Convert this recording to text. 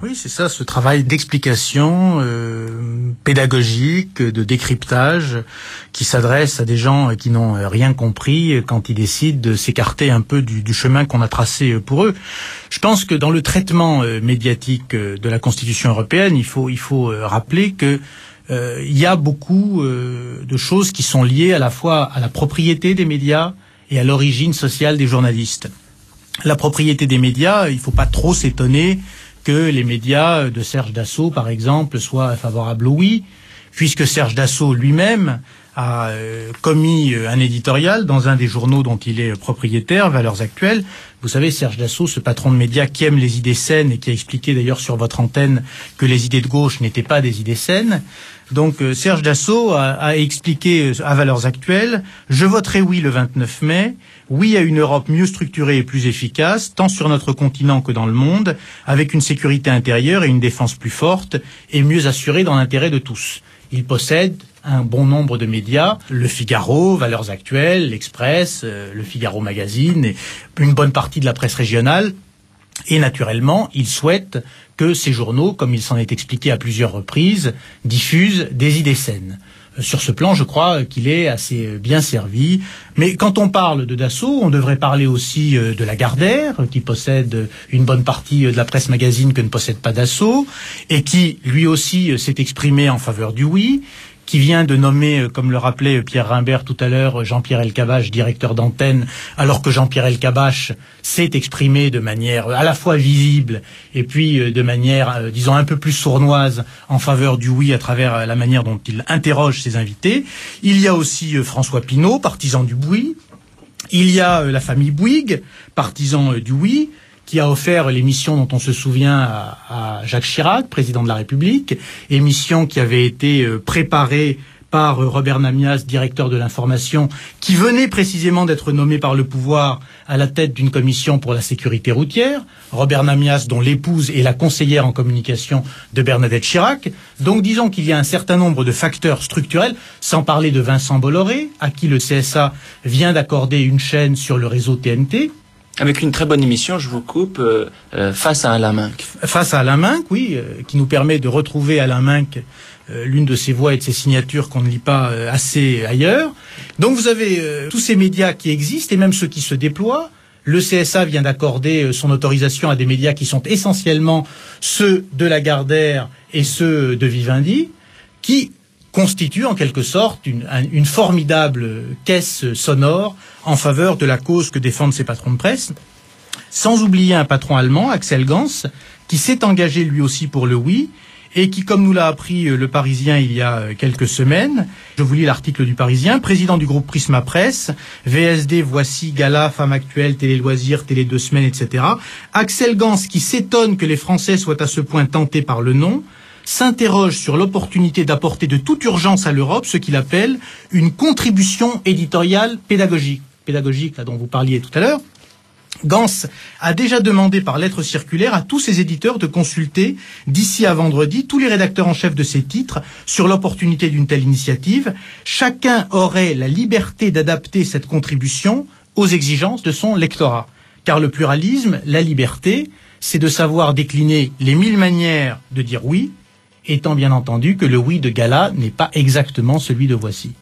Oui, c'est ça, ce travail d'explication pédagogique, de décryptage, qui s'adresse à des gens qui n'ont rien compris quand ils décident de s'écarter un peu du chemin qu'on a tracé pour eux. Je pense que dans le traitement médiatique de la Constitution européenne, il faut rappeler que il y a beaucoup de choses qui sont liées à la fois à la propriété des médias et à l'origine sociale des journalistes. La propriété des médias, il ne faut pas trop s'étonner que les médias de Serge Dassault, par exemple, soient favorables au oui, puisque Serge Dassault lui-même a commis un éditorial dans un des journaux dont il est propriétaire, Valeurs Actuelles. Vous savez, Serge Dassault, ce patron de médias qui aime les idées saines et qui a expliqué d'ailleurs sur votre antenne que les idées de gauche n'étaient pas des idées saines. Donc Serge Dassault a expliqué à Valeurs Actuelles « Je voterai oui le 29 mai, oui à une Europe mieux structurée et plus efficace, tant sur notre continent que dans le monde, avec une sécurité intérieure et une défense plus forte et mieux assurée dans l'intérêt de tous. » Il possède un bon nombre de médias, Le Figaro, Valeurs Actuelles, L'Express, Le Figaro Magazine et une bonne partie de la presse régionale. Et naturellement, il souhaite que ces journaux, comme il s'en est expliqué à plusieurs reprises, diffusent des idées saines. Sur ce plan, je crois qu'il est assez bien servi. Mais quand on parle de Dassault, on devrait parler aussi de Lagardère, qui possède une bonne partie de la presse magazine que ne possède pas Dassault, et qui, lui aussi, s'est exprimé en faveur du oui, qui vient de nommer, comme le rappelait Pierre Rimbert tout à l'heure, Jean-Pierre Elkabbach, directeur d'antenne, alors que Jean-Pierre Elkabbach s'est exprimé de manière à la fois visible et puis de manière, disons, un peu plus sournoise en faveur du oui à travers la manière dont il interroge ses invités. Il y a aussi François Pinault, partisan du oui. Il y a la famille Bouygues, partisan du oui, qui a offert l'émission dont on se souvient à Jacques Chirac, président de la République, émission qui avait été préparée par Robert Namias, directeur de l'information, qui venait précisément d'être nommé par le pouvoir à la tête d'une commission pour la sécurité routière. Robert Namias, dont l'épouse est la conseillère en communication de Bernadette Chirac. Donc disons qu'il y a un certain nombre de facteurs structurels, sans parler de Vincent Bolloré, à qui le CSA vient d'accorder une chaîne sur le réseau TNT. Avec une très bonne émission, je vous coupe, face à Alain Minc. Face à Alain Minc, oui, qui nous permet de retrouver Alain Minc, l'une de ses voix et de ses signatures qu'on ne lit pas assez ailleurs. Donc vous avez tous ces médias qui existent et même ceux qui se déploient. Le CSA vient d'accorder son autorisation à des médias qui sont essentiellement ceux de Lagardère et ceux de Vivendi, qui constitue en quelque sorte une formidable caisse sonore en faveur de la cause que défendent ces patrons de presse, sans oublier un patron allemand, Axel Gans, qui s'est engagé lui aussi pour le oui, et qui, comme nous l'a appris le Parisien il y a quelques semaines, je vous lis l'article du Parisien, président du groupe Prisma Presse, VSD, Voici, Gala, Femmes Actuelles, Télé Loisirs, Télé 2 Semaines, etc. Axel Gans, qui s'étonne que les Français soient à ce point tentés par le non, s'interroge sur l'opportunité d'apporter de toute urgence à l'Europe ce qu'il appelle une contribution éditoriale pédagogique. Pédagogique, là dont vous parliez tout à l'heure. Gans a déjà demandé par lettre circulaire à tous ses éditeurs de consulter, d'ici à vendredi, tous les rédacteurs en chef de ces titres sur l'opportunité d'une telle initiative. Chacun aurait la liberté d'adapter cette contribution aux exigences de son lectorat. Car le pluralisme, la liberté, c'est de savoir décliner les 1000 manières de dire oui, étant bien entendu que le oui de Gala n'est pas exactement celui de Voici.